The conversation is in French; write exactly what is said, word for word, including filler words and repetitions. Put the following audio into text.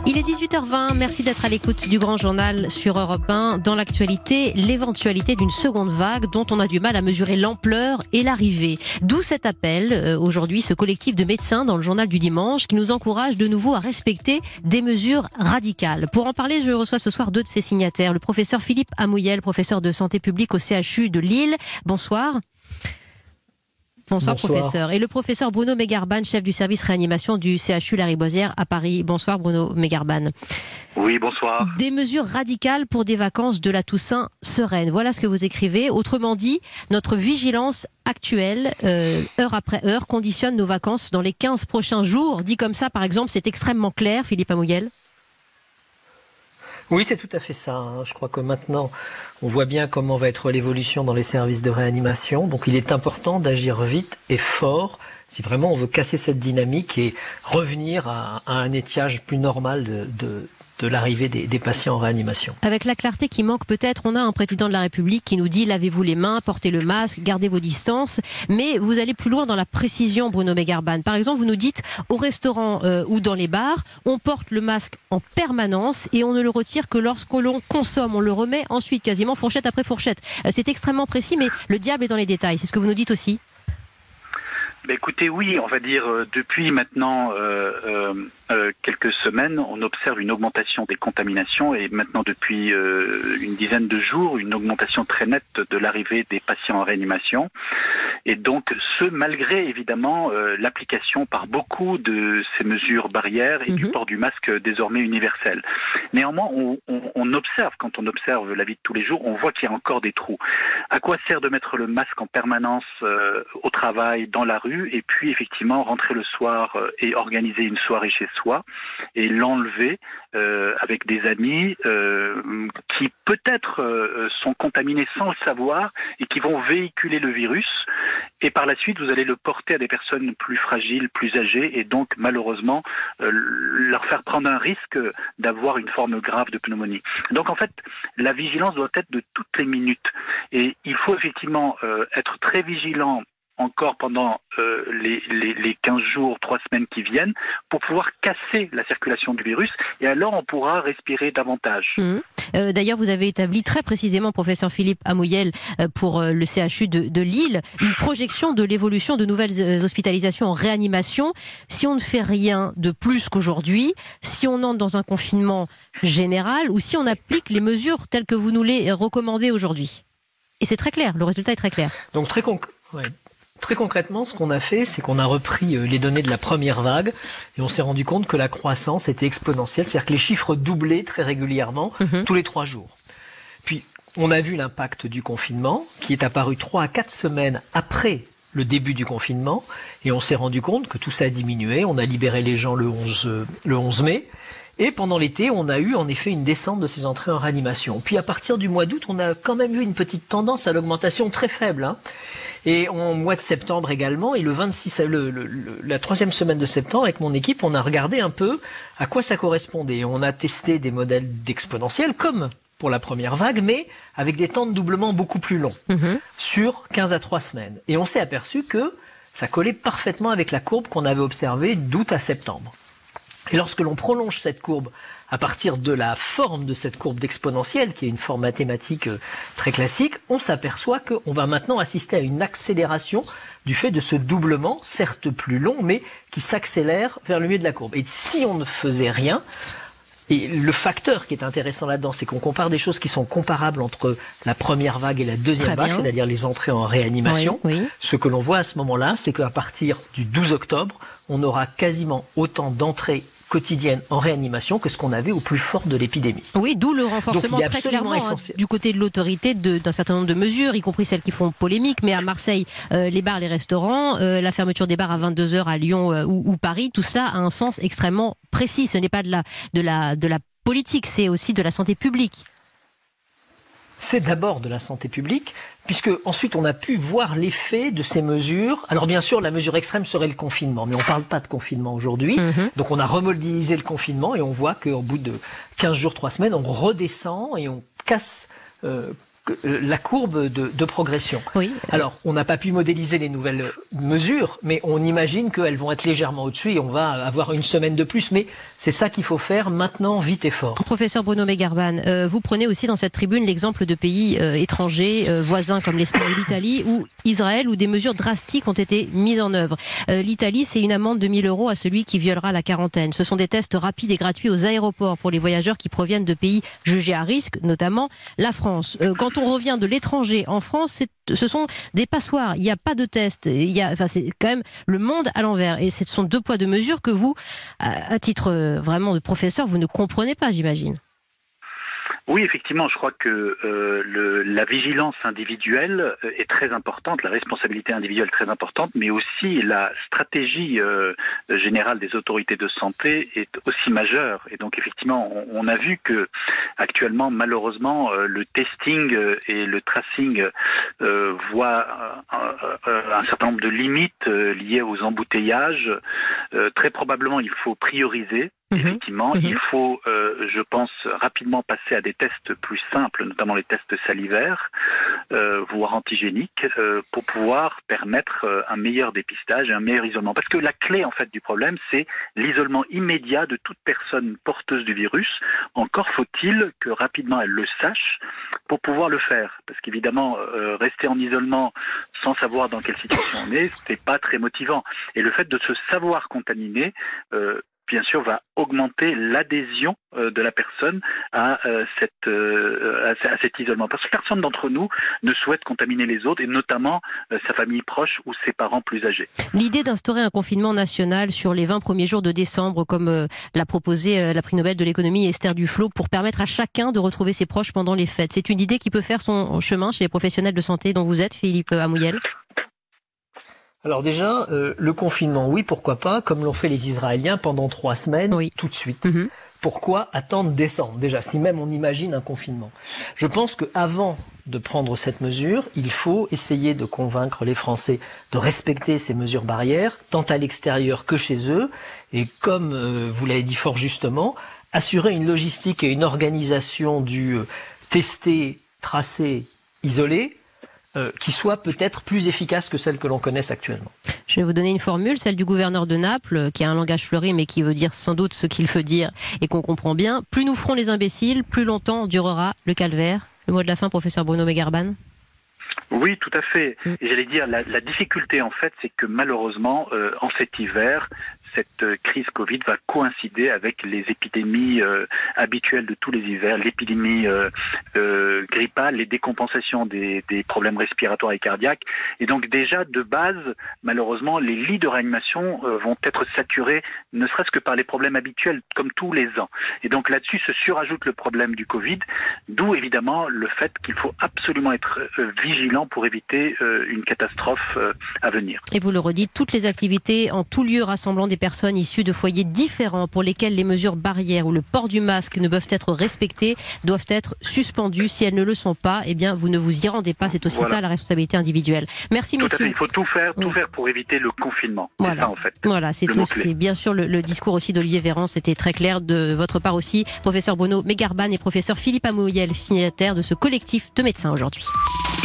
Il est dix-huit heures vingt, merci d'être à l'écoute du Grand Journal sur Europe un. Dans l'actualité, l'éventualité d'une seconde vague dont on a du mal à mesurer l'ampleur et l'arrivée. D'où cet appel, euh, aujourd'hui, ce collectif de médecins dans le journal du dimanche qui nous encourage de nouveau à respecter des mesures radicales. Pour en parler, je reçois ce soir deux de ses signataires. Le professeur Philippe Amouyel, professeur de santé publique au C H U de Lille. Bonsoir. Bonsoir, Bonsoir professeur. Et le professeur Bruno Megarban, chef du service réanimation du C H U Lariboisière à Paris. Bonsoir Bruno Megarban. Oui, bonsoir. Des mesures radicales pour des vacances de la Toussaint sereines. Voilà ce que vous écrivez. Autrement dit, notre vigilance actuelle, euh, heure après heure, conditionne nos vacances dans les quinze prochains jours. Dit comme ça, par exemple, c'est extrêmement clair, Philippe Amouyel. Oui, c'est tout à fait ça. Hein. Je crois que maintenant, on voit bien comment va être l'évolution dans les services de réanimation. Donc il est important d'agir vite et fort si vraiment on veut casser cette dynamique et revenir à, à un étiage plus normal de, de, de l'arrivée des, des patients en réanimation. Avec la clarté qui manque peut-être, on a un président de la République qui nous dit lavez-vous les mains, portez le masque, gardez vos distances. Mais vous allez plus loin dans la précision, Bruno Megarban. Par exemple, vous nous dites au restaurant euh, ou dans les bars, on porte le masque en permanence et on ne le retire que lorsque l'on consomme. On le remet ensuite quasiment fourchette après fourchette. Euh, c'est extrêmement précis, mais le diable est dans les détails. C'est ce que vous nous dites aussi ? Ben écoutez, oui, on va dire euh, depuis maintenant euh, euh, euh, quelques semaines, on observe une augmentation des contaminations et maintenant depuis euh, une dizaine de jours, une augmentation très nette de l'arrivée des patients en réanimation. Et donc, ce malgré évidemment euh, l'application par beaucoup de ces mesures barrières et mmh. du port du masque désormais universel. Néanmoins, on, on, on observe, quand on observe la vie de tous les jours, on voit qu'il y a encore des trous. À quoi sert de mettre le masque en permanence euh, au travail, dans la rue, et puis effectivement rentrer le soir euh, et organiser une soirée chez soi et l'enlever euh, avec des amis euh, qui peut-être euh, sont contaminés sans le savoir et qui vont véhiculer le virus. Et par la suite, vous allez le porter à des personnes plus fragiles, plus âgées, et donc malheureusement euh, leur faire prendre un risque d'avoir une forme grave de pneumonie. Donc en fait, la vigilance doit être de toutes les minutes. Et il faut effectivement euh, être très vigilant encore pendant euh, les, les, les quinze jours, trois semaines qui viennent, pour pouvoir casser la circulation du virus, et alors on pourra respirer davantage. Mmh. Euh, d'ailleurs, vous avez établi très précisément, professeur Philippe Amouyel, euh, pour euh, le C H U de, de Lille, une projection de l'évolution de nouvelles euh, hospitalisations en réanimation. Si on ne fait rien de plus qu'aujourd'hui, si on entre dans un confinement général, ou si on applique les mesures telles que vous nous les recommandez aujourd'hui. Et c'est très clair, le résultat est très clair. Donc très concret. Ouais. Très concrètement, ce qu'on a fait, c'est qu'on a repris les données de la première vague et on s'est rendu compte que la croissance était exponentielle, c'est-à-dire que les chiffres doublaient très régulièrement, mmh. tous les trois jours. Puis, on a vu l'impact du confinement, qui est apparu trois à quatre semaines après le début du confinement, et on s'est rendu compte que tout ça a diminué. On a libéré les gens le onze, le onze mai. Et pendant l'été, on a eu en effet une descente de ces entrées en réanimation. Puis à partir du mois d'août, on a quand même eu une petite tendance à l'augmentation très faible. Hein. Et au mois de septembre également, et le vingt-six, le, le, le, la troisième semaine de septembre, avec mon équipe, on a regardé un peu à quoi ça correspondait. On a testé des modèles d'exponentiels, comme pour la première vague, mais avec des temps de doublement beaucoup plus longs, mmh. sur quinze à trois semaines. Et on s'est aperçu que ça collait parfaitement avec la courbe qu'on avait observée d'août à septembre. Et lorsque l'on prolonge cette courbe à partir de la forme de cette courbe d'exponentielle, qui est une forme mathématique très classique, on s'aperçoit qu'on va maintenant assister à une accélération du fait de ce doublement, certes plus long, mais qui s'accélère vers le milieu de la courbe. Et si on ne faisait rien, et le facteur qui est intéressant là-dedans, c'est qu'on compare des choses qui sont comparables entre la première vague et la deuxième vague, c'est-à-dire les entrées en réanimation. Oui, oui. Ce que l'on voit à ce moment-là, c'est qu'à partir du douze octobre, on aura quasiment autant d'entrées quotidienne en réanimation que ce qu'on avait au plus fort de l'épidémie. Oui, d'où le renforcement très clairement hein, du côté de l'autorité d'un certain nombre de mesures, y compris celles qui font polémique, mais à Marseille, euh, les bars, les restaurants, euh, la fermeture des bars à vingt-deux heures à Lyon euh, ou, ou Paris, tout cela a un sens extrêmement précis. Ce n'est pas de la, de la, de la politique, c'est aussi de la santé publique. C'est d'abord de la santé publique, puisque ensuite on a pu voir l'effet de ces mesures. Alors bien sûr, la mesure extrême serait le confinement, mais on ne parle pas de confinement aujourd'hui. Mmh. Donc on a remodélisé le confinement et on voit qu'au bout de quinze jours, trois semaines, on redescend et on casse euh, la courbe de, de progression. Oui. Alors, on n'a pas pu modéliser les nouvelles mesures, mais on imagine qu'elles vont être légèrement au-dessus et on va avoir une semaine de plus. Mais c'est ça qu'il faut faire maintenant, vite et fort. Professeur Bruno Megarban, euh, vous prenez aussi dans cette tribune l'exemple de pays euh, étrangers, euh, voisins comme l'Espagne ou l'Italie, ou Israël, où des mesures drastiques ont été mises en œuvre. Euh, L'Italie, c'est une amende de mille euros à celui qui violera la quarantaine. Ce sont des tests rapides et gratuits aux aéroports pour les voyageurs qui proviennent de pays jugés à risque, notamment la France. Euh, quand on revient de l'étranger en France, ce sont des passoires. Il n'y a pas de test. Il y a, enfin, c'est quand même le monde à l'envers. Et ce sont deux poids, deux mesures que vous, à, à titre euh, vraiment de professeur, vous ne comprenez pas, j'imagine. Oui, effectivement, je crois que euh, le, la vigilance individuelle est très importante, la responsabilité individuelle est très importante, mais aussi la stratégie euh, générale des autorités de santé est aussi majeure. Et donc, effectivement, on, on a vu que actuellement, malheureusement, euh, le testing et le tracing euh, voient un, un, un certain nombre de limites euh, liées aux embouteillages. Euh, très probablement, il faut prioriser. Effectivement, mmh. il faut, euh, je pense, rapidement passer à des tests plus simples, notamment les tests salivaires, euh, voire antigéniques, euh, pour pouvoir permettre euh, un meilleur dépistage et un meilleur isolement. Parce que la clé, en fait, du problème, c'est l'isolement immédiat de toute personne porteuse du virus. Encore faut-il que rapidement elle le sache pour pouvoir le faire. Parce qu'évidemment, euh, rester en isolement sans savoir dans quelle situation on est, c'est pas très motivant. Et le fait de se savoir contaminé, euh, bien sûr, va augmenter l'adhésion euh, de la personne à, euh, cette, euh, à, à cet isolement. Parce que personne d'entre nous ne souhaite contaminer les autres, et notamment euh, sa famille proche ou ses parents plus âgés. L'idée d'instaurer un confinement national sur les vingt premiers jours de décembre, comme euh, l'a proposé euh, la prix Nobel de l'économie Esther Duflo, pour permettre à chacun de retrouver ses proches pendant les fêtes, c'est une idée qui peut faire son chemin chez les professionnels de santé dont vous êtes, Philippe Amouyel? Alors déjà, euh, le confinement, oui, pourquoi pas, comme l'ont fait les Israéliens pendant trois semaines, oui. tout de suite. Mm-hmm. Pourquoi attendre décembre, déjà, si même on imagine un confinement? Je pense qu'avant de prendre cette mesure, il faut essayer de convaincre les Français de respecter ces mesures barrières, tant à l'extérieur que chez eux, et comme euh, vous l'avez dit fort justement, assurer une logistique et une organisation du euh, tester, tracer, isoler, Euh, qui soit peut-être plus efficace que celle que l'on connaisse actuellement. Je vais vous donner une formule, celle du gouverneur de Naples, qui a un langage fleuri, mais qui veut dire sans doute ce qu'il veut dire et qu'on comprend bien. Plus nous ferons les imbéciles, plus longtemps durera le calvaire. Le mot de la fin, professeur Bruno Megarban. Oui, tout à fait. Et j'allais dire, la, la difficulté, en fait, c'est que malheureusement, euh, en cet hiver, cette crise Covid va coïncider avec les épidémies euh, habituelles de tous les hivers, l'épidémie euh, euh, grippale, les décompensations des, des problèmes respiratoires et cardiaques. Et donc déjà, de base, malheureusement, les lits de réanimation euh, vont être saturés, ne serait-ce que par les problèmes habituels, comme tous les ans. Et donc là-dessus se surajoute le problème du Covid, d'où évidemment le fait qu'il faut absolument être euh, vigilant pour éviter euh, une catastrophe euh, à venir. Et vous le redites, toutes les activités en tout lieu rassemblant des personnes issues de foyers différents pour lesquels les mesures barrières ou le port du masque ne peuvent être respectées doivent être suspendues. Si elles ne le sont pas, eh bien vous ne vous y rendez pas. C'est aussi voilà. ça la responsabilité individuelle. Merci tout messieurs. Il faut tout faire, tout oui. faire pour éviter le confinement. Voilà. C'est ça en fait. Voilà, c'est aussi bien sûr le, le discours aussi d'Olivier Véran. C'était très clair de votre part aussi, professeur Bruno Megarban et professeur Philippe Amouyel, signataire de ce collectif de médecins aujourd'hui.